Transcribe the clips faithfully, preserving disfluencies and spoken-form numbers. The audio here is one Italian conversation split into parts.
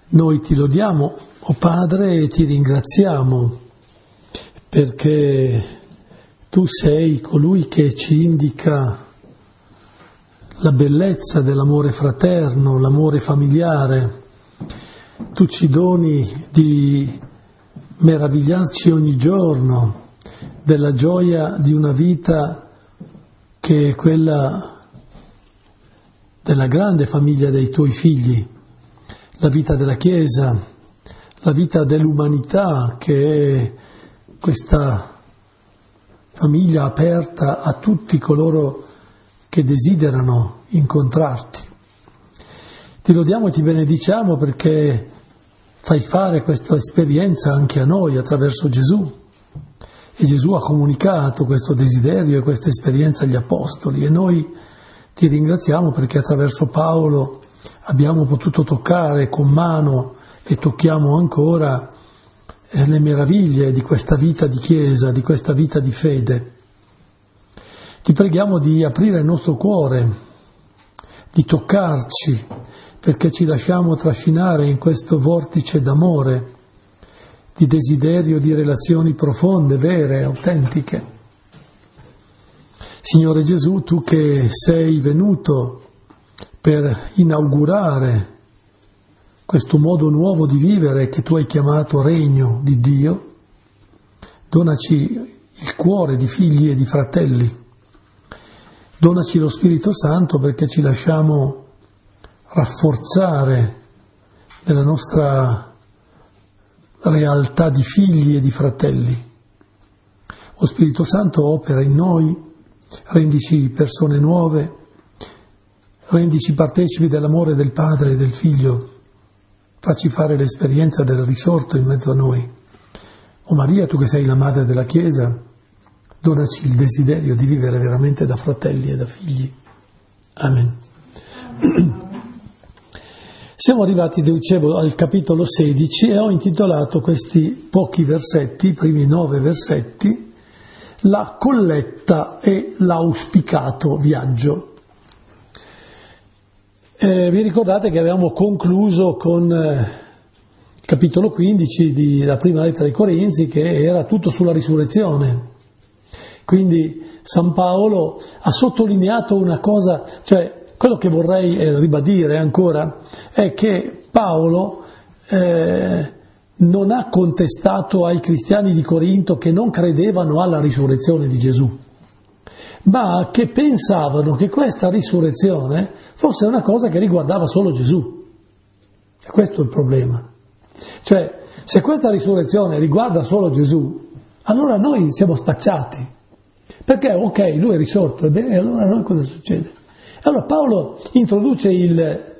Noi ti lodiamo, o Padre, e ti ringraziamo perché tu sei colui che ci indica la bellezza dell'amore fraterno, l'amore familiare. Tu ci doni di meravigliarci ogni giorno della gioia di una vita che è quella della grande famiglia dei tuoi figli, la vita della Chiesa, la vita dell'umanità, che è questa famiglia aperta a tutti coloro che desiderano incontrarti. Ti lodiamo e ti benediciamo perché fai fare questa esperienza anche a noi attraverso Gesù. E Gesù ha comunicato questo desiderio e questa esperienza agli Apostoli, e noi ti ringraziamo perché attraverso Paolo abbiamo potuto toccare con mano e tocchiamo ancora le meraviglie di questa vita di Chiesa, di questa vita di fede. Ti preghiamo di aprire il nostro cuore, di toccarci, perché ci lasciamo trascinare in questo vortice d'amore, di desiderio di relazioni profonde, vere, autentiche. Signore Gesù, tu che sei venuto per inaugurare questo modo nuovo di vivere che tu hai chiamato regno di Dio, donaci il cuore di figli e di fratelli, donaci lo Spirito Santo perché ci lasciamo rafforzare nella nostra realtà di figli e di fratelli. O Spirito Santo, opera in noi, rendici persone nuove, rendici partecipi dell'amore del Padre e del Figlio, facci fare l'esperienza del risorto in mezzo a noi. O Maria, tu che sei la madre della Chiesa, donaci il desiderio di vivere veramente da fratelli e da figli. Amen. Siamo arrivati, dicevo, al capitolo sedici e ho intitolato questi pochi versetti, i primi nove versetti, la colletta e l'auspicato viaggio. Eh, vi ricordate che avevamo concluso con eh, il capitolo quindici della prima lettera ai Corinzi, che era tutto sulla risurrezione. Quindi San Paolo ha sottolineato una cosa, cioè quello che vorrei eh, ribadire ancora è che Paolo eh, non ha contestato ai cristiani di Corinto che non credevano alla risurrezione di Gesù, ma che pensavano che questa risurrezione fosse una cosa che riguardava solo Gesù. E questo è il problema. Cioè, se questa risurrezione riguarda solo Gesù, allora noi siamo spacciati. Perché, ok, lui è risorto, e bene, allora noi cosa succede? Allora Paolo introduce il,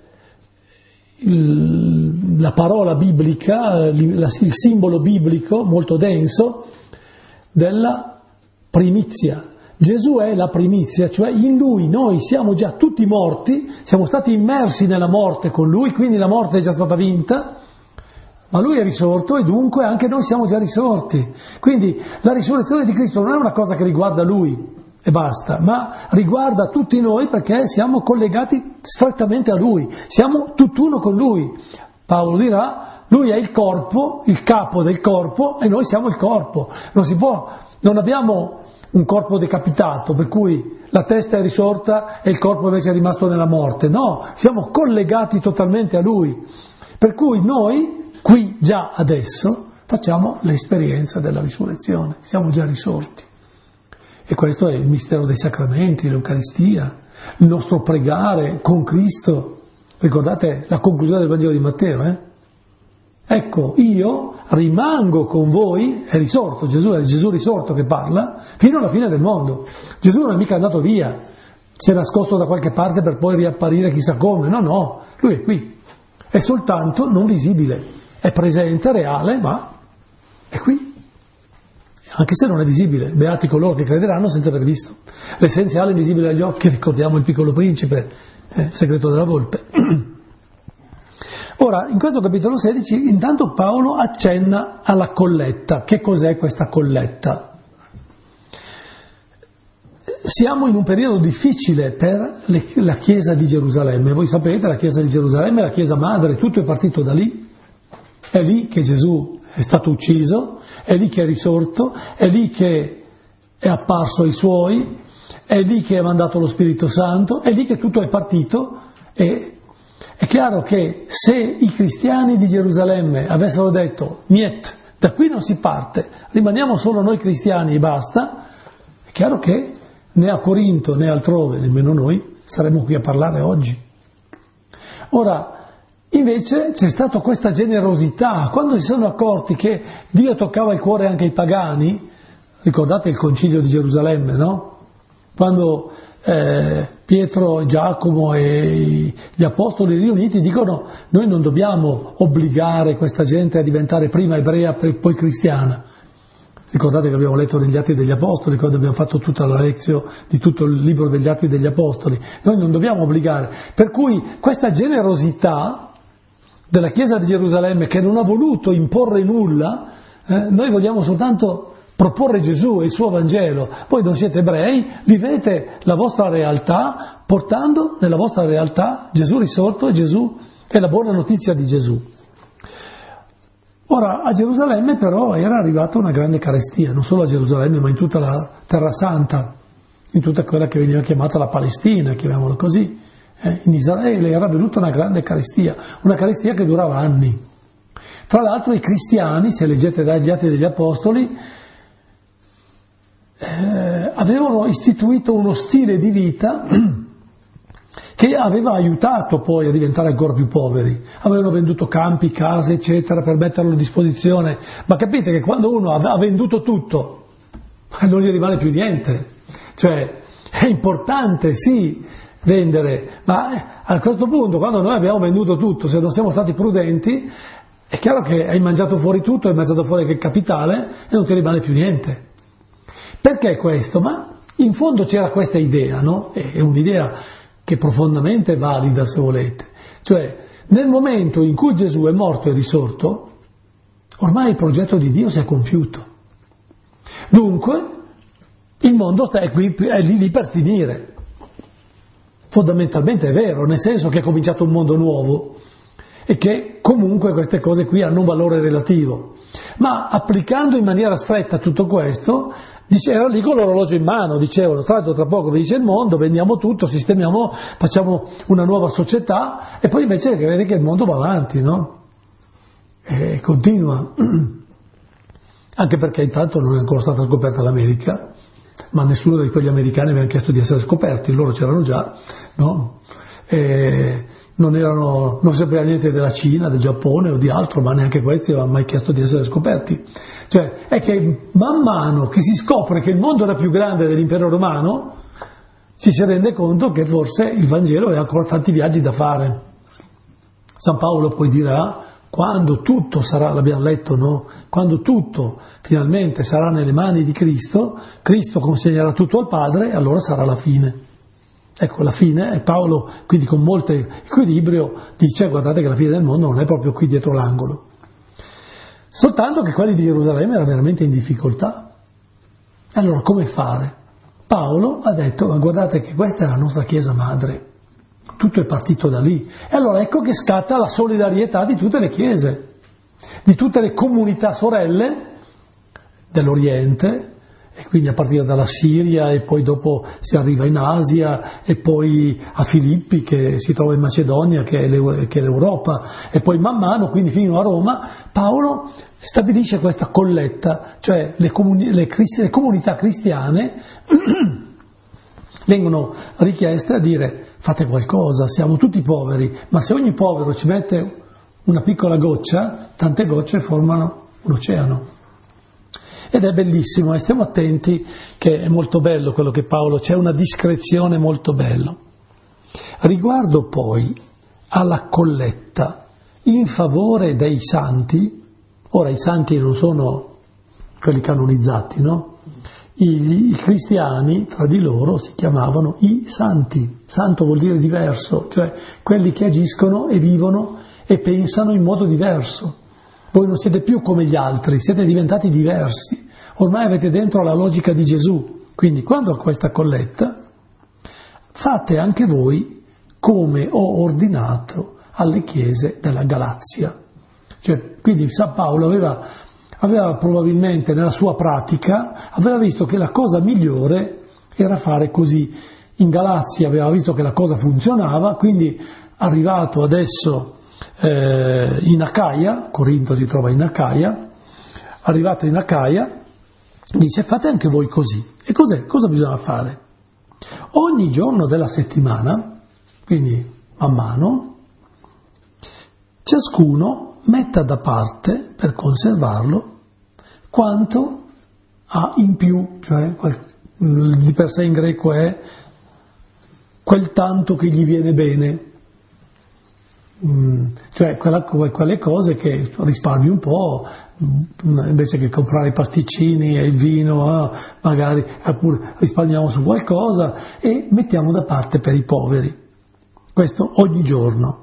il, la parola biblica, il, la, il simbolo biblico molto denso della primizia. Gesù è la primizia, cioè in Lui noi siamo già tutti morti, siamo stati immersi nella morte con Lui, quindi la morte è già stata vinta, ma Lui è risorto e dunque anche noi siamo già risorti. Quindi la risurrezione di Cristo non è una cosa che riguarda Lui e basta, ma riguarda tutti noi perché siamo collegati strettamente a Lui, siamo tutt'uno con Lui. Paolo dirà, Lui è il corpo, il capo del corpo e noi siamo il corpo. Non si può, non abbiamo un corpo decapitato, per cui la testa è risorta e il corpo invece è rimasto nella morte. No, siamo collegati totalmente a Lui. Per cui noi, qui già adesso, facciamo l'esperienza della risurrezione, siamo già risorti. E questo è il mistero dei sacramenti, l'Eucaristia, il nostro pregare con Cristo. Ricordate la conclusione del Vangelo di Matteo, eh? Ecco, io rimango con voi, è risorto, Gesù è Gesù risorto che parla, fino alla fine del mondo. Gesù non è mica andato via, si è nascosto da qualche parte per poi riapparire chissà come, no, no, lui è qui, è soltanto non visibile, è presente, reale, ma è qui, anche se non è visibile. Beati coloro che crederanno senza aver visto. L'essenziale è visibile agli occhi, ricordiamo il Piccolo Principe, eh, segreto della volpe. Ora, in questo capitolo sedici, intanto Paolo accenna alla colletta. Che cos'è questa colletta? Siamo in un periodo difficile per le, la Chiesa di Gerusalemme. Voi sapete, la Chiesa di Gerusalemme è la Chiesa madre, tutto è partito da lì. È lì che Gesù è stato ucciso, è lì che è risorto, è lì che è apparso ai Suoi, è lì che ha mandato lo Spirito Santo, è lì che tutto è partito. E è chiaro che se i cristiani di Gerusalemme avessero detto niet, da qui non si parte, rimaniamo solo noi cristiani e basta, è chiaro che né a Corinto né altrove, nemmeno noi, saremmo qui a parlare oggi. Ora, invece c'è stata questa generosità, quando si sono accorti che Dio toccava il cuore anche ai pagani, ricordate il concilio di Gerusalemme, no? Quando eh, Pietro, Giacomo e gli apostoli riuniti dicono: noi non dobbiamo obbligare questa gente a diventare prima ebrea e poi cristiana. Ricordate che abbiamo letto negli Atti degli Apostoli, quando abbiamo fatto tutta la lezione di tutto il libro degli Atti degli Apostoli. Noi non dobbiamo obbligare. Per cui questa generosità della Chiesa di Gerusalemme, che non ha voluto imporre nulla, eh, noi vogliamo soltanto proporre Gesù e il suo Vangelo. Voi non siete ebrei, vivete la vostra realtà portando nella vostra realtà Gesù risorto e Gesù e la buona notizia di Gesù. Ora, a Gerusalemme però era arrivata una grande carestia, non solo a Gerusalemme ma in tutta la Terra Santa, in tutta quella che veniva chiamata la Palestina, chiamiamola così. Eh, in Israele era venuta una grande carestia, una carestia che durava anni. Tra l'altro i cristiani, se leggete dagli Atti degli Apostoli, eh, avevano istituito uno stile di vita che aveva aiutato poi a diventare ancora più poveri. Avevano venduto campi, case, eccetera, per metterlo a disposizione. Ma capite che quando uno ha venduto tutto, non gli rimane più niente. Cioè, è importante, sì, vendere, ma a questo punto, quando noi abbiamo venduto tutto, se non siamo stati prudenti, è chiaro che hai mangiato fuori tutto, hai mangiato fuori che capitale e non ti rimane più niente. Perché questo? Ma in fondo c'era questa idea, no? È un'idea che è profondamente valida, se volete. Cioè, nel momento in cui Gesù è morto e risorto, ormai il progetto di Dio si è compiuto. Dunque, il mondo è, qui, è lì, lì per finire. Fondamentalmente è vero, nel senso che è cominciato un mondo nuovo e che comunque queste cose qui hanno un valore relativo. Ma applicando in maniera stretta tutto questo, era lì con l'orologio in mano, dicevano: tra l'altro tra poco vi dice il mondo, vendiamo tutto, sistemiamo, facciamo una nuova società, e poi invece vede che il mondo va avanti, no? E continua. Anche perché intanto non è ancora stata scoperta l'America, ma nessuno di quegli americani aveva chiesto di essere scoperti, loro c'erano già, no? E non erano, non sapeva niente della Cina, del Giappone o di altro, ma neanche questi avevano mai chiesto di essere scoperti. Cioè, è che man mano che si scopre che il mondo era più grande dell'impero romano, ci si rende conto che forse il Vangelo ha ancora tanti viaggi da fare. San Paolo poi dirà: quando tutto sarà, l'abbiamo letto, no? Quando tutto finalmente sarà nelle mani di Cristo, Cristo consegnerà tutto al Padre, allora sarà la fine. Ecco, la fine, e Paolo quindi con molto equilibrio dice: guardate che la fine del mondo non è proprio qui dietro l'angolo. Soltanto che quelli di Gerusalemme erano veramente in difficoltà. Allora come fare? Paolo ha detto: ma guardate che questa è la nostra Chiesa madre, tutto è partito da lì. E allora ecco che scatta la solidarietà di tutte le chiese, di tutte le comunità sorelle dell'Oriente, e quindi a partire dalla Siria, e poi dopo si arriva in Asia, e poi a Filippi che si trova in Macedonia, che è l'Europa, e poi man mano, quindi fino a Roma, Paolo stabilisce questa colletta, cioè le, comuni- le, cristi- le comunità cristiane vengono richieste a dire: fate qualcosa, siamo tutti poveri, ma se ogni povero ci mette una piccola goccia, tante gocce formano un oceano. Ed è bellissimo, e stiamo attenti che è molto bello quello che Paolo, c'è una discrezione molto bella. Riguardo poi alla colletta in favore dei santi, ora i santi non sono quelli canonizzati, no? I, i cristiani tra di loro si chiamavano i santi. Santo vuol dire diverso, cioè quelli che agiscono e vivono e pensano in modo diverso. Voi non siete più come gli altri, siete diventati diversi. Ormai avete dentro la logica di Gesù. Quindi quando a questa colletta fate anche voi come ho ordinato alle chiese della Galazia. Cioè, quindi San Paolo aveva, aveva probabilmente nella sua pratica, aveva visto che la cosa migliore era fare così. In Galazia aveva visto che la cosa funzionava, quindi arrivato adesso eh, in Acaia, Corinto si trova in Acaia, arrivato in Acaia, dice fate anche voi così. E cos'è? Cosa bisogna fare? Ogni giorno della settimana, quindi man mano, ciascuno metta da parte per conservarlo quanto ha in più, cioè di per sé in greco è quel tanto che gli viene bene, mm, cioè quella, quelle cose che risparmi un po', invece che comprare i pasticcini e il vino, eh, magari oppure risparmiamo su qualcosa e mettiamo da parte per i poveri. Questo ogni giorno.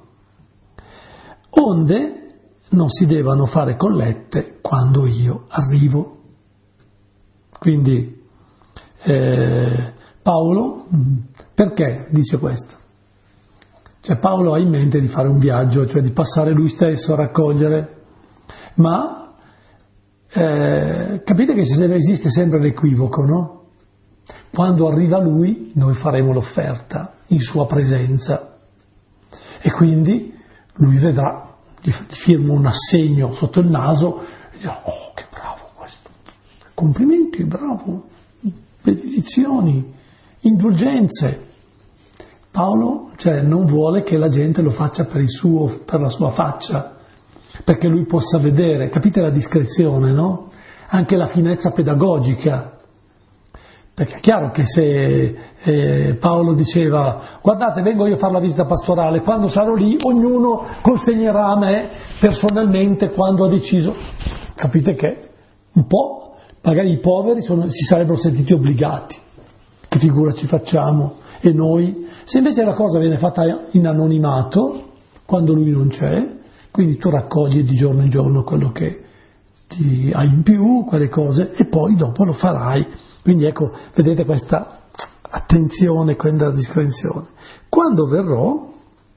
Onde non si devono fare collette quando io arrivo. Quindi eh, Paolo, perché dice questo? Cioè Paolo ha in mente di fare un viaggio, cioè di passare lui stesso a raccogliere, ma eh, capite che esiste sempre l'equivoco, no? Quando arriva lui noi faremo l'offerta in sua presenza e quindi lui vedrà, gli firma un assegno sotto il naso e dirà oh che bravo questo, complimenti, bravo, benedizioni, indulgenze. Paolo cioè, non vuole che la gente lo faccia per, il suo, per la sua faccia, perché lui possa vedere, capite la discrezione, no? Anche la finezza pedagogica. Perché è chiaro che se eh, Paolo diceva guardate vengo io a fare la visita pastorale, quando sarò lì ognuno consegnerà a me personalmente quando ha deciso, capite che un po' magari i poveri sono, si sarebbero sentiti obbligati, che figura ci facciamo e noi, se invece la cosa viene fatta in anonimato quando lui non c'è, quindi tu raccogli di giorno in giorno quello che ti hai in più, quelle cose e poi dopo lo farai. Quindi ecco, vedete questa attenzione, questa discrezione. Quando verrò,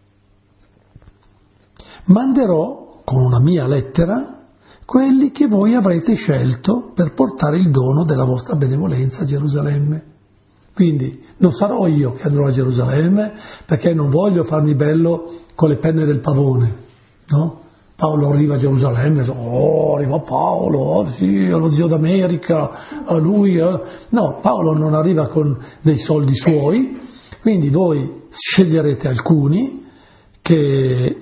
manderò con una mia lettera quelli che voi avrete scelto per portare il dono della vostra benevolenza a Gerusalemme. Quindi non sarò io che andrò a Gerusalemme perché non voglio farmi bello con le penne del pavone, no? Paolo arriva a Gerusalemme, oh, arriva Paolo, oh, sì, lo zio d'America, a lui. Eh. No, Paolo non arriva con dei soldi suoi, quindi voi sceglierete alcuni che,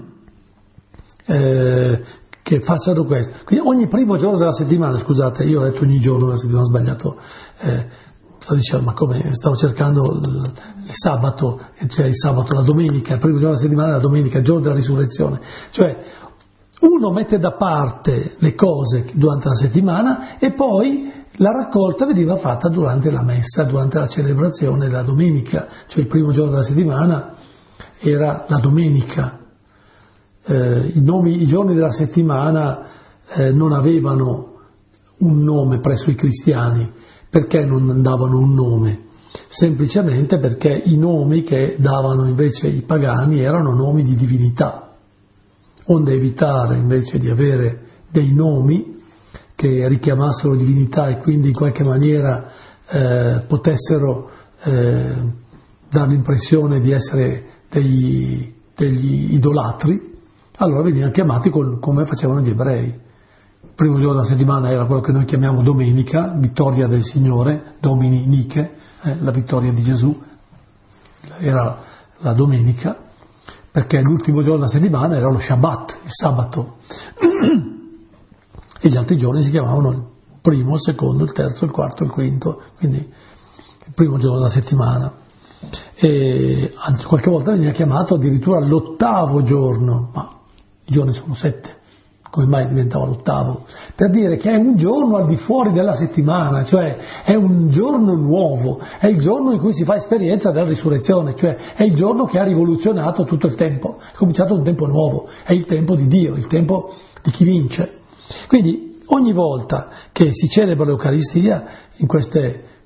eh, che facciano questo. Quindi ogni primo giorno della settimana, scusate, io ho detto ogni giorno della settimana, ho sbagliato, eh, sto dicendo, ma come, stavo cercando il, il sabato, cioè il sabato, la domenica, il primo giorno della settimana, la domenica, il giorno della risurrezione, cioè uno mette da parte le cose durante la settimana e poi la raccolta veniva fatta durante la messa, durante la celebrazione della domenica, cioè il primo giorno della settimana era la domenica. Eh, i, nomi, i giorni della settimana eh, non avevano un nome presso i cristiani. Perché non davano un nome? Semplicemente perché i nomi che davano invece i pagani erano nomi di divinità. Onde evitare invece di avere dei nomi che richiamassero divinità e quindi in qualche maniera eh, potessero eh, dare l'impressione di essere degli, degli idolatri, allora venivano chiamati con, come facevano gli ebrei. Il primo giorno della settimana era quello che noi chiamiamo domenica, vittoria del Signore, Domini Nike, eh, la vittoria di Gesù, era la domenica, perché l'ultimo giorno della settimana era lo Shabbat, il sabato, e gli altri giorni si chiamavano il primo, il secondo, il terzo, il quarto, il quinto, quindi il primo giorno della settimana. E anzi, qualche volta veniva chiamato addirittura l'ottavo giorno, ma i giorni sono sette. Come mai diventava l'ottavo? Per dire che è un giorno al di fuori della settimana, cioè è un giorno nuovo, è il giorno in cui si fa esperienza della risurrezione, cioè è il giorno che ha rivoluzionato tutto il tempo, è cominciato un tempo nuovo, è il tempo di Dio, il tempo di chi vince. Quindi ogni volta che si celebra l'Eucaristia, in queste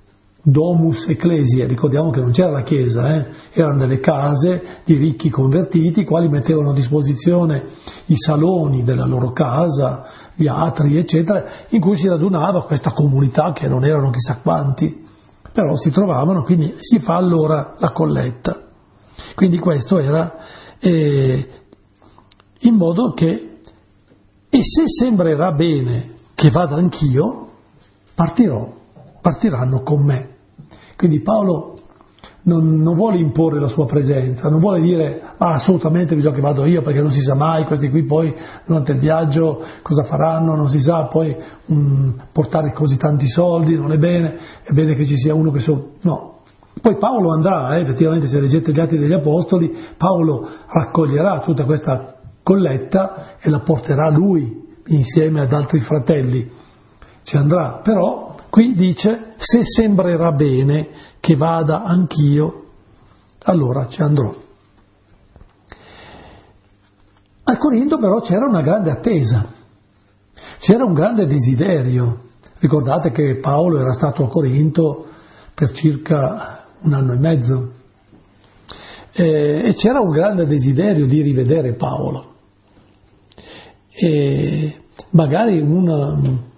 domus ecclesiae, ricordiamo che non c'era la chiesa, eh? Erano delle case di ricchi convertiti, quali mettevano a disposizione i saloni della loro casa, gli atri, eccetera, in cui si radunava questa comunità che non erano chissà quanti, però si trovavano, quindi si fa allora la colletta. Quindi questo era eh, in modo che, e se sembrerà bene che vada anch'io, partirò, partiranno con me. Quindi Paolo non, non vuole imporre la sua presenza, non vuole dire ah, assolutamente bisogna che vado io, perché non si sa mai, questi qui poi durante il viaggio cosa faranno, non si sa, poi um, portare così tanti soldi non è bene, è bene che ci sia uno che so... no. Poi Paolo andrà, eh, effettivamente se leggete gli Atti degli Apostoli, Paolo raccoglierà tutta questa colletta e la porterà lui insieme ad altri fratelli, ci andrà, però qui dice se sembrerà bene che vada anch'io, allora ci andrò. A Corinto però c'era una grande attesa, c'era un grande desiderio. Ricordate che Paolo era stato a Corinto per circa un anno e mezzo e, e c'era un grande desiderio di rivedere Paolo e magari una,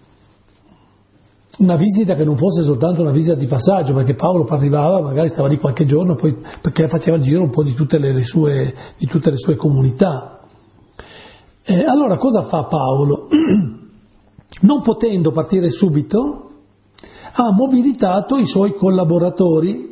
una visita che non fosse soltanto una visita di passaggio, perché Paolo arrivava, magari stava lì qualche giorno, poi perché faceva il giro un po' di tutte le, le sue, di tutte le sue comunità. E allora cosa fa Paolo? Non potendo partire subito, ha mobilitato i suoi collaboratori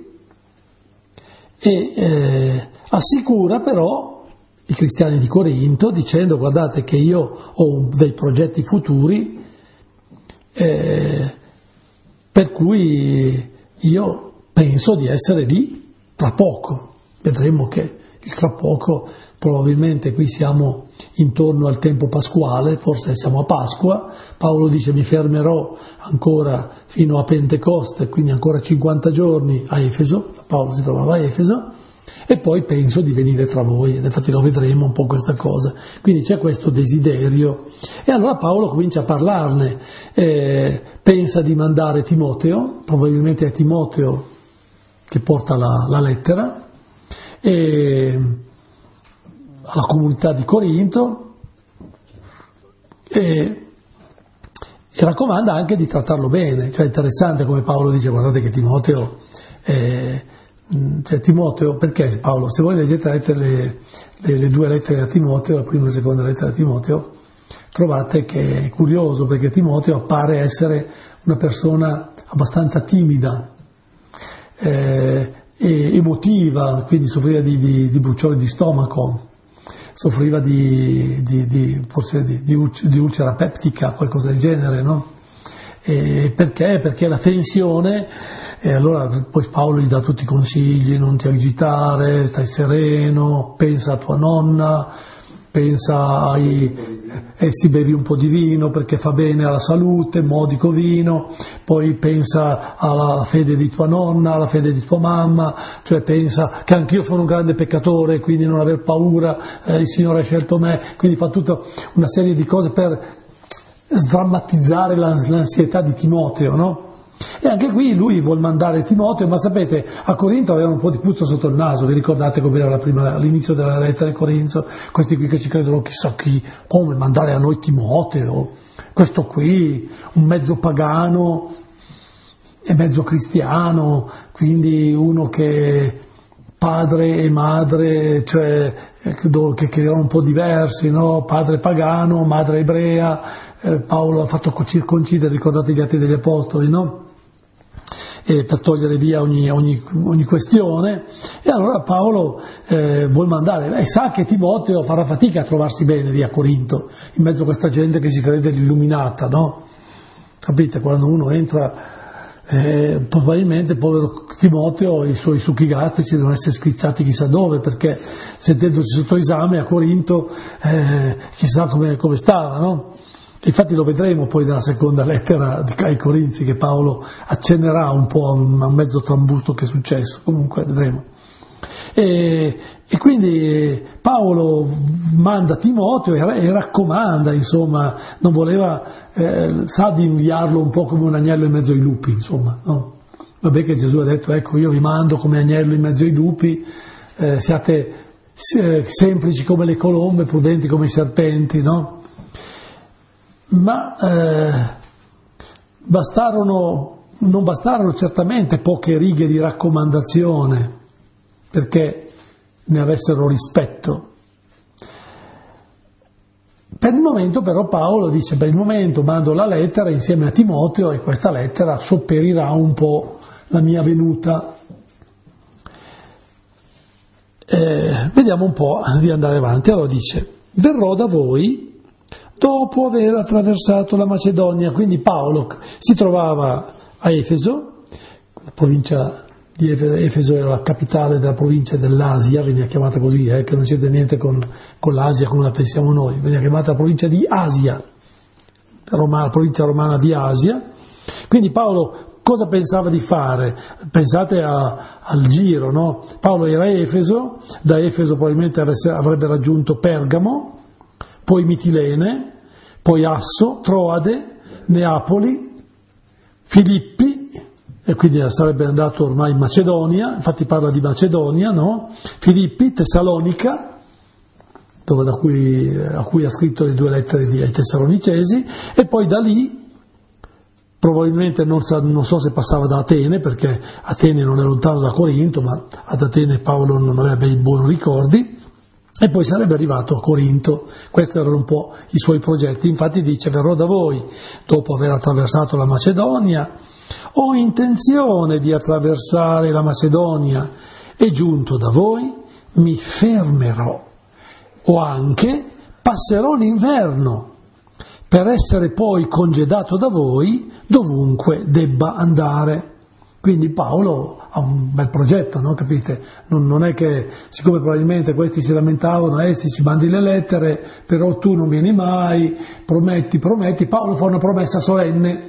e eh, assicura però i cristiani di Corinto dicendo guardate che io ho dei progetti futuri eh, per cui io penso di essere lì tra poco. Vedremo che il tra poco probabilmente qui siamo intorno al tempo pasquale, forse siamo a Pasqua. Paolo dice mi fermerò ancora fino a Pentecoste, quindi ancora cinquanta giorni a Efeso, Paolo si trovava a Efeso, e poi penso di venire tra voi, ed infatti lo vedremo un po' questa cosa. Quindi c'è questo desiderio, e allora Paolo comincia a parlarne, eh, pensa di mandare Timoteo, probabilmente è Timoteo che porta la, la lettera, e alla comunità di Corinto e, e raccomanda anche di trattarlo bene. Cioè è interessante come Paolo dice guardate che Timoteo eh, cioè Timoteo, perché Paolo, se voi leggete le, le, le due lettere a Timoteo, la prima e la seconda lettera a Timoteo, trovate che è curioso perché Timoteo appare essere una persona abbastanza timida eh, e emotiva, quindi soffriva di, di, di bruciore di stomaco, soffriva di, di, di, forse di, di, di ulcera peptica, qualcosa del genere, no? E perché? Perché la tensione, e allora poi Paolo gli dà tutti i consigli, non ti agitare, stai sereno, pensa a tua nonna, pensa ai... e si bevi un po' di vino perché fa bene alla salute, modico vino, poi pensa alla fede di tua nonna, alla fede di tua mamma, cioè pensa che anch'io sono un grande peccatore, quindi non aver paura, eh, il Signore ha scelto me, quindi fa tutta una serie di cose per sdrammatizzare l'ansietà di Timoteo, no? E anche qui lui vuol mandare Timoteo, ma sapete, a Corinto avevano un po' di puzza sotto il naso, vi ricordate come era la prima, all'inizio della lettera di Corinto, questi qui che ci credono chissà chi, come mandare a noi Timoteo, questo qui, un mezzo pagano e mezzo cristiano, quindi uno che padre e madre, cioè che, che erano un po' diversi, no? Padre pagano, madre ebrea, eh, Paolo ha fatto circoncidere, ricordate gli Atti degli Apostoli, no? E per togliere via ogni, ogni, ogni questione, e allora Paolo eh, vuol mandare, e sa che Timoteo farà fatica a trovarsi bene lì a Corinto, in mezzo a questa gente che si crede illuminata, no? Capite? Quando uno entra, eh, probabilmente povero Timoteo, i suoi succhi gastrici devono essere scrizzati chissà dove, perché sentendosi sotto esame a Corinto, eh, chissà come, come stava, no? Infatti lo vedremo poi nella seconda lettera ai Corinzi, che Paolo accennerà un po' a un mezzo trambusto che è successo, comunque vedremo. E, e quindi Paolo manda Timoteo e, e raccomanda, insomma, non voleva, eh, sa di inviarlo un po' come un agnello in mezzo ai lupi, insomma, no? Vabbè che Gesù ha detto, ecco, io vi mando come agnello in mezzo ai lupi, eh, siate eh, semplici come le colombe, prudenti come i serpenti, no? Ma eh, bastarono, non bastarono certamente poche righe di raccomandazione perché ne avessero rispetto. Per il momento però Paolo dice, per il momento mando la lettera insieme a Timoteo e questa lettera sopperirà un po' la mia venuta. Eh, vediamo un po' di andare avanti. Allora dice, verrò da voi dopo aver attraversato la Macedonia. Quindi Paolo si trovava a Efeso, la provincia di Efeso era la capitale della provincia dell'Asia, veniva chiamata così, eh, che non c'entra niente con, con l'Asia come la pensiamo noi, veniva chiamata la provincia di Asia, la provincia romana di Asia. Quindi Paolo cosa pensava di fare? Pensate a, al giro, no? Paolo era a Efeso, da Efeso probabilmente avrebbe raggiunto Pergamo, poi Mitilene, poi Asso, Troade, Neapoli, Filippi, e quindi sarebbe andato ormai in Macedonia, infatti parla di Macedonia, no? Filippi, Tessalonica, dove da cui, a cui ha scritto le due lettere ai Tessalonicesi, e poi da lì, probabilmente non so, non so se passava da Atene, perché Atene non è lontano da Corinto, ma ad Atene Paolo non aveva bei buoni ricordi, e poi sarebbe arrivato a Corinto. Questi erano un po' i suoi progetti. Infatti dice, verrò da voi dopo aver attraversato la Macedonia, ho intenzione di attraversare la Macedonia e giunto da voi mi fermerò o anche passerò l'inverno per essere poi congedato da voi dovunque debba andare. Quindi Paolo ha un bel progetto, no? Capite? Non, non è che, siccome probabilmente questi si lamentavano, eh se ci mandi le lettere, però tu non vieni mai, prometti, prometti, Paolo fa una promessa solenne.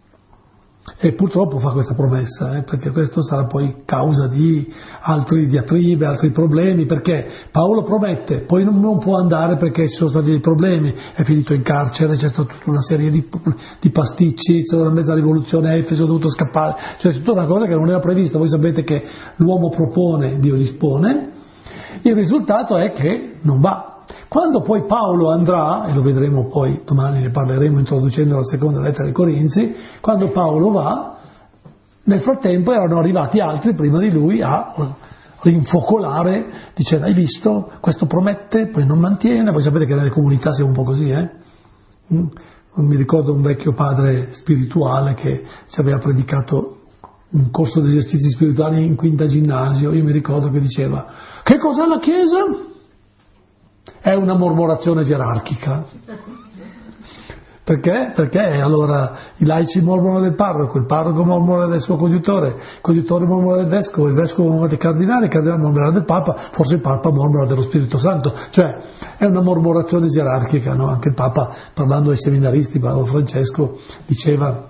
E purtroppo fa questa promessa, eh, perché questo sarà poi causa di altri diatribe, altri problemi, perché Paolo promette, poi non, non può andare perché ci sono stati dei problemi, è finito in carcere, c'è stata tutta una serie di, di pasticci, c'è stata una mezza rivoluzione a Efeso, è dovuto scappare, cioè è tutta una cosa che non era prevista. Voi sapete che l'uomo propone, Dio dispone, il risultato è che non va. Quando poi Paolo andrà, e lo vedremo poi, domani ne parleremo introducendo la seconda lettera ai Corinzi, quando Paolo va, nel frattempo erano arrivati altri prima di lui a rinfocolare, dicendo, hai visto, questo promette, poi non mantiene. Voi sapete che nelle comunità siamo un po' così, eh? Mi ricordo un vecchio padre spirituale che ci aveva predicato un corso di esercizi spirituali in quinta ginnasio. Io mi ricordo che diceva, che cos'è la Chiesa? È una mormorazione gerarchica. Perché? Perché allora i laici mormorano del parroco, il parroco mormora del suo coadiutore, il coadiutore mormora del vescovo, il vescovo mormora del cardinale, il cardinale mormora del papa, forse il papa mormora dello Spirito Santo. Cioè è una mormorazione gerarchica, no? Anche il papa, parlando ai seminaristi, Papa Francesco, diceva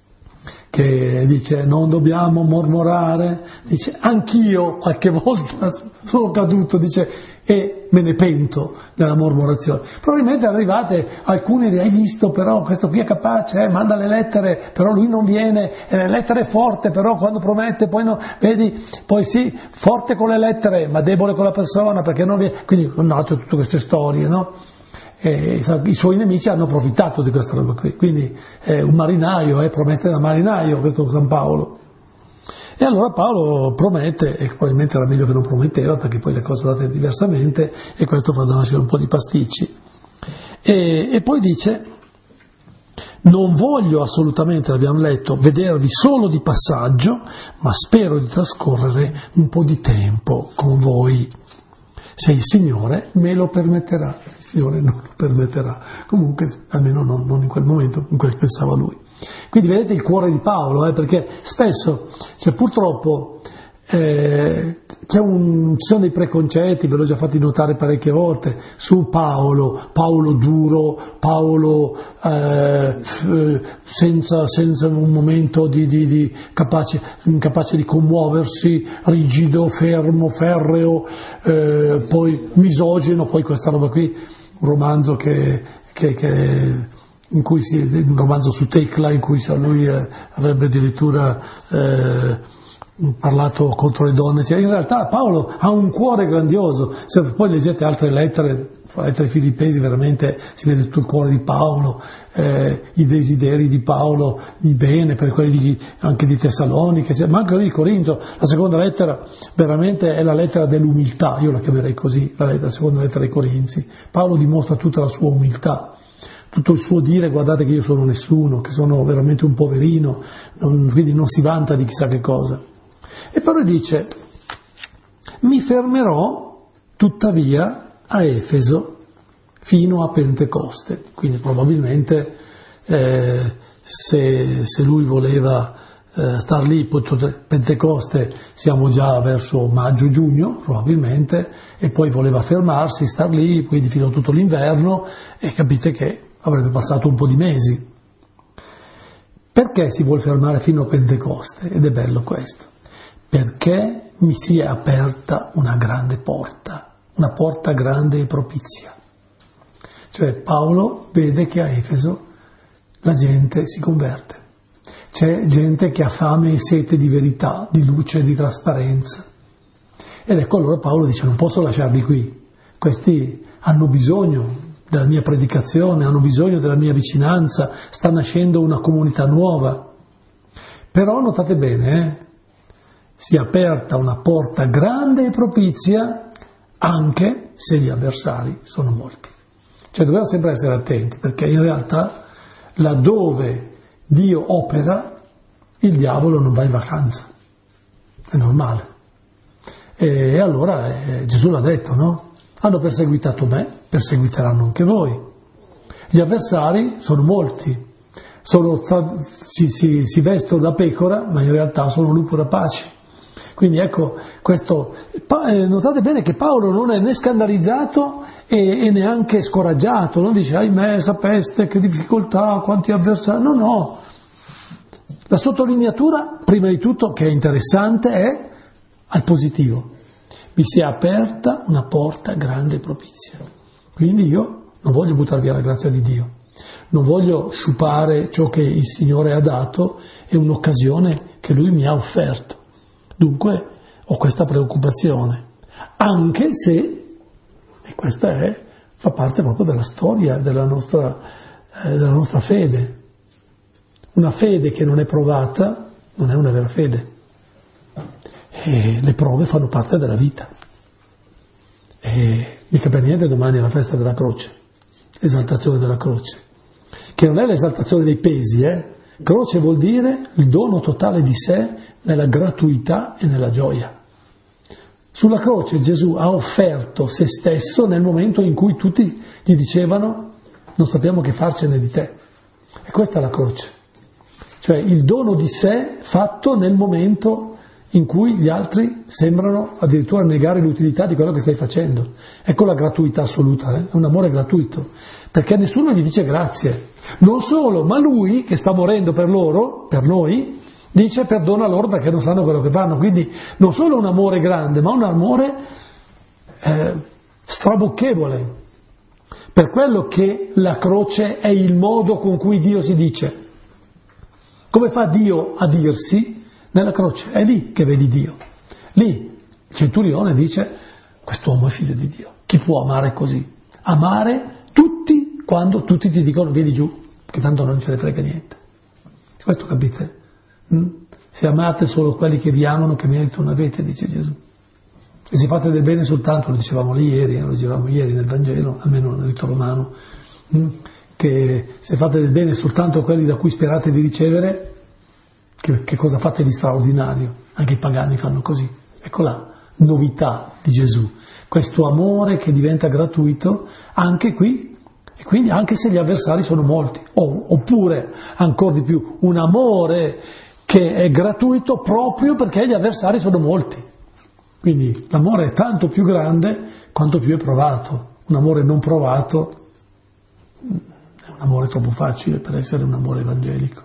che dice non dobbiamo mormorare, dice anch'io qualche volta sono caduto, dice, e me ne pento della mormorazione. Probabilmente arrivate alcuni, hai visto però questo qui è capace, eh, manda le lettere, però lui non viene, e le lettere è forte, però quando promette poi no, vedi, poi sì, forte con le lettere ma debole con la persona perché non viene, quindi noto tutte queste storie, no? E i suoi nemici hanno approfittato di questa roba qui, quindi è un marinaio, è promessa da marinaio questo San Paolo. E allora Paolo promette, e probabilmente era meglio che non prometteva perché poi le cose sono andate diversamente e questo fa nascere un po' di pasticci. E, e poi dice, non voglio assolutamente, l'abbiamo letto, vedervi solo di passaggio, ma spero di trascorrere un po' di tempo con voi, se il Signore me lo permetterà. Il Signore non lo permetterà, comunque almeno non, non in quel momento in quel che pensava lui. Quindi vedete il cuore di Paolo, eh, perché spesso, cioè, purtroppo eh, c'è un, ci sono dei preconcetti, ve l'ho già fatti notare parecchie volte, su Paolo, Paolo duro, Paolo eh, senza, senza un momento di, di, di capace, incapace di commuoversi, rigido, fermo, ferreo, eh, poi misogino, poi questa roba qui, un romanzo che, che, che in cui si, un romanzo su Tecla, in cui lui eh, avrebbe addirittura eh, parlato contro le donne. Cioè, in realtà Paolo ha un cuore grandioso. Se poi leggete altre lettere, la lettera ai Filippesi, veramente si vede tutto il cuore di Paolo, eh, i desideri di Paolo di bene, per quelli di, anche di Tessalonica, cioè, ma anche di Corinto. La seconda lettera veramente è la lettera dell'umiltà, io la chiamerei così, la, lettera, la seconda lettera ai Corinzi. Paolo dimostra tutta la sua umiltà, tutto il suo dire: guardate che io sono nessuno, che sono veramente un poverino, non, quindi non si vanta di chissà che cosa. E poi dice: mi fermerò tuttavia a Efeso fino a Pentecoste. Quindi probabilmente eh, se, se lui voleva eh, star lì, poi Pentecoste siamo già verso maggio-giugno probabilmente, e poi voleva fermarsi, star lì, quindi fino a tutto l'inverno, e capite che avrebbe passato un po' di mesi. Perché si vuole fermare fino a Pentecoste? Ed è bello questo. Perché mi si è aperta una grande porta, una porta grande e propizia. Cioè Paolo vede che a Efeso la gente si converte, c'è gente che ha fame e sete di verità, di luce e di trasparenza. Ed ecco allora Paolo dice: non posso lasciarli qui, questi hanno bisogno della mia predicazione, hanno bisogno della mia vicinanza, sta nascendo una comunità nuova. Però notate bene, eh, si è aperta una porta grande e propizia anche se gli avversari sono molti. Cioè dobbiamo sempre essere attenti, perché in realtà laddove Dio opera, il diavolo non va in vacanza, è normale. E allora eh, Gesù l'ha detto, no? Hanno perseguitato me, perseguiteranno anche voi. Gli avversari sono molti, sono, si, si, si vestono da pecora, ma in realtà sono lupo rapaci. Quindi ecco, questo, notate bene che Paolo non è né scandalizzato e, e neanche scoraggiato, non dice: ahimè, sapeste che difficoltà, quanti avversari. No, no. La sottolineatura, prima di tutto, che è interessante, è al positivo. Mi si è aperta una porta grande e propizia. Quindi io non voglio buttare via la grazia di Dio, non voglio sciupare ciò che il Signore ha dato e un'occasione che Lui mi ha offerto. Dunque ho questa preoccupazione, anche se, e questa è, fa parte proprio della storia della nostra, eh, della nostra fede. Una fede che non è provata non è una vera fede. E le prove fanno parte della vita. E mica per niente domani è la festa della croce, l'esaltazione della croce, che non è l'esaltazione dei pesi, eh? Croce vuol dire il dono totale di sé nella gratuità e nella gioia. Sulla croce Gesù ha offerto se stesso nel momento in cui tutti gli dicevano: non sappiamo che farcene di te. E questa è la croce. Cioè il dono di sé fatto nel momento in cui gli altri sembrano addirittura negare l'utilità di quello che stai facendo. Ecco la gratuità assoluta, eh? È un amore gratuito, perché nessuno gli dice grazie. Non solo, ma lui che sta morendo per loro, per noi, dice perdona loro perché non sanno quello che fanno. Quindi non solo un amore grande, ma un amore eh, strabocchevole, per quello che la croce è il modo con cui Dio si dice. Come fa Dio a dirsi? Nella croce, è lì che vedi Dio. Lì il centurione dice: quest'uomo è figlio di Dio. Chi può amare così? Amare tutti quando tutti ti dicono vieni giù, che tanto non ce ne frega niente. Questo capite? Mm? Se amate solo quelli che vi amano, che merito non avete, dice Gesù. E se fate del bene soltanto, lo dicevamo lì ieri, lo dicevamo ieri nel Vangelo, almeno nel rito romano, mm? che se fate del bene soltanto a quelli da cui sperate di ricevere, Che, che cosa fate di straordinario? Anche i pagani fanno così. Ecco la novità di Gesù, questo amore che diventa gratuito anche qui, e quindi anche se gli avversari sono molti, o, oppure ancora di più, un amore che è gratuito proprio perché gli avversari sono molti. Quindi l'amore è tanto più grande quanto più è provato. Un amore non provato è un amore troppo facile per essere un amore evangelico.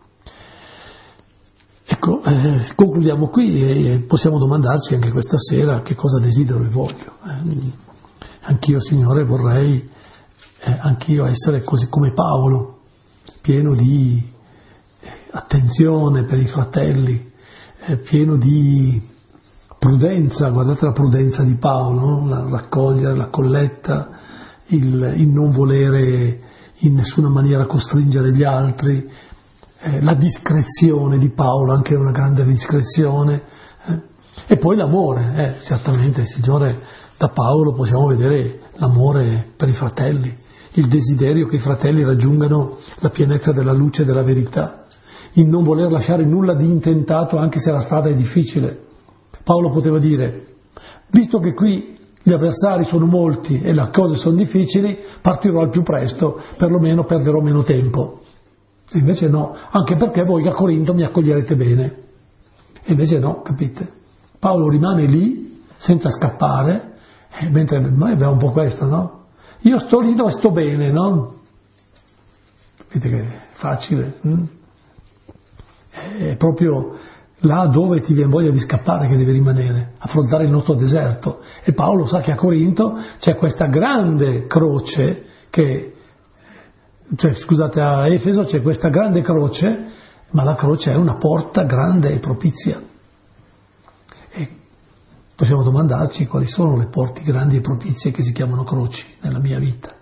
Ecco, eh, concludiamo qui e possiamo domandarci anche questa sera che cosa desidero e voglio. Eh, anch'io, Signore, vorrei eh, anch'io essere così come Paolo, pieno di attenzione per i fratelli, eh, pieno di prudenza. Guardate la prudenza di Paolo, no? La raccogliere, la colletta, il, il non volere in nessuna maniera costringere gli altri, eh, la discrezione di Paolo, anche una grande discrezione, eh. E poi l'amore, eh, certamente, Signore, da Paolo possiamo vedere l'amore per i fratelli, il desiderio che i fratelli raggiungano la pienezza della luce e della verità, il non voler lasciare nulla di intentato anche se la strada è difficile. Paolo poteva dire, visto che qui gli avversari sono molti e le cose sono difficili, partirò al più presto, perlomeno perderò meno tempo. E invece no, anche perché voi a Corinto mi accoglierete bene. E invece no, capite? Paolo rimane lì, senza scappare, eh, mentre noi abbiamo un po' questo, no? Io sto lì dove sto bene, no? Capite che è facile? Hm? È proprio là dove ti viene voglia di scappare che devi rimanere, affrontare il nostro deserto. E Paolo sa che a Corinto c'è questa grande croce, che, cioè scusate, a Efeso c'è questa grande croce, ma la croce è una porta grande e propizia. E possiamo domandarci quali sono le porte grandi e propizie che si chiamano croci nella mia vita.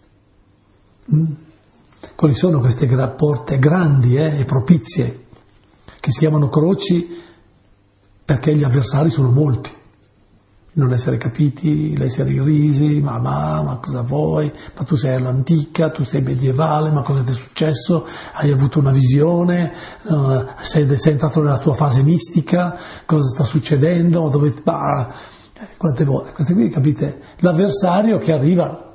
Mm? Quali sono queste gra- porte grandi eh, e propizie che si chiamano croci perché gli avversari sono molti, non essere capiti, l'essere irrisi, ma, ma, ma cosa vuoi, ma tu sei all'antica, tu sei medievale, ma cosa ti è successo, hai avuto una visione, uh, sei, sei entrato nella tua fase mistica, cosa sta succedendo, dove, bah, quante volte, queste qui capite, l'avversario che arriva,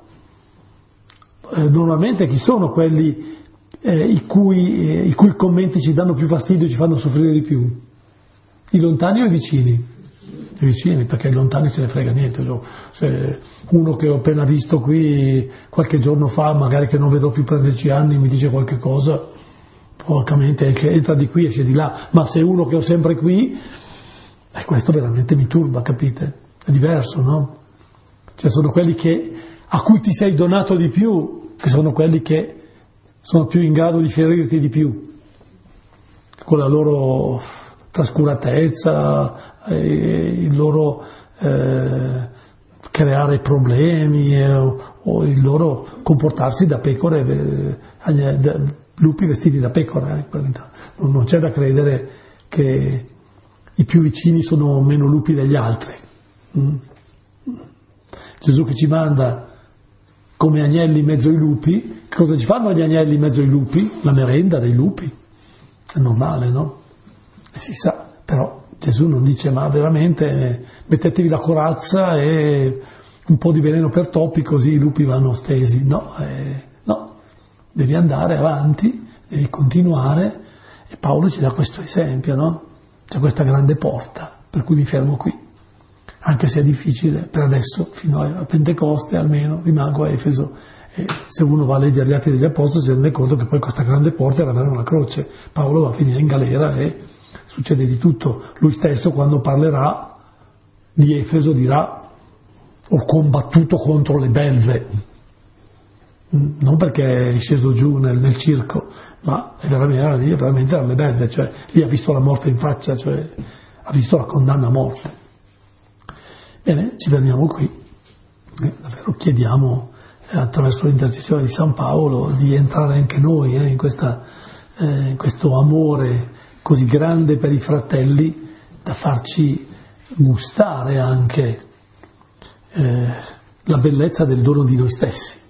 eh, normalmente chi sono quelli Eh, i, cui, eh, i cui commenti ci danno più fastidio e ci fanno soffrire di più? I lontani o i vicini? I vicini, perché i lontani se ne frega niente. Cioè, se uno che ho appena visto qui qualche giorno fa, magari che non vedo più per dieci anni, mi dice qualche cosa, porcamente, che entra di qui, esce di là. Ma se uno che ho sempre qui, eh, questo veramente mi turba, capite? È diverso, no? Cioè sono quelli che, a cui ti sei donato di più, che sono quelli che sono più in grado di ferirti di più, con la loro trascuratezza, eh, il loro eh, creare problemi eh, o il loro comportarsi da pecore, eh, da lupi vestiti da pecora. Eh. Non c'è da credere che i più vicini sono meno lupi degli altri. Mm. Gesù che ci manda come agnelli in mezzo ai lupi, cosa ci fanno gli agnelli in mezzo ai lupi? La merenda dei lupi, è normale, no? E si sa, però Gesù non dice, ma veramente mettetevi la corazza e un po' di veleno per topi così i lupi vanno stesi. No, eh, no, devi andare avanti, devi continuare, e Paolo ci dà questo esempio, no? C'è questa grande porta, per cui mi fermo qui. Anche se è difficile, per adesso, fino a Pentecoste almeno, rimango a Efeso. E se uno va a leggere gli Atti degli Apostoli si rende conto che poi questa grande porta era una croce. Paolo va a finire in galera e succede di tutto. Lui stesso, quando parlerà di Efeso, dirà: ho combattuto contro le belve. Non perché è sceso giù nel, nel circo, ma è veramente, è veramente erano le belve, cioè lì ha visto la morte in faccia, cioè ha visto la condanna a morte. Bene, ci fermiamo qui, eh, davvero chiediamo eh, attraverso l'intercessione di San Paolo di entrare anche noi eh, in, questa, eh, in questo amore così grande per i fratelli, da farci gustare anche eh, la bellezza del dono di noi stessi.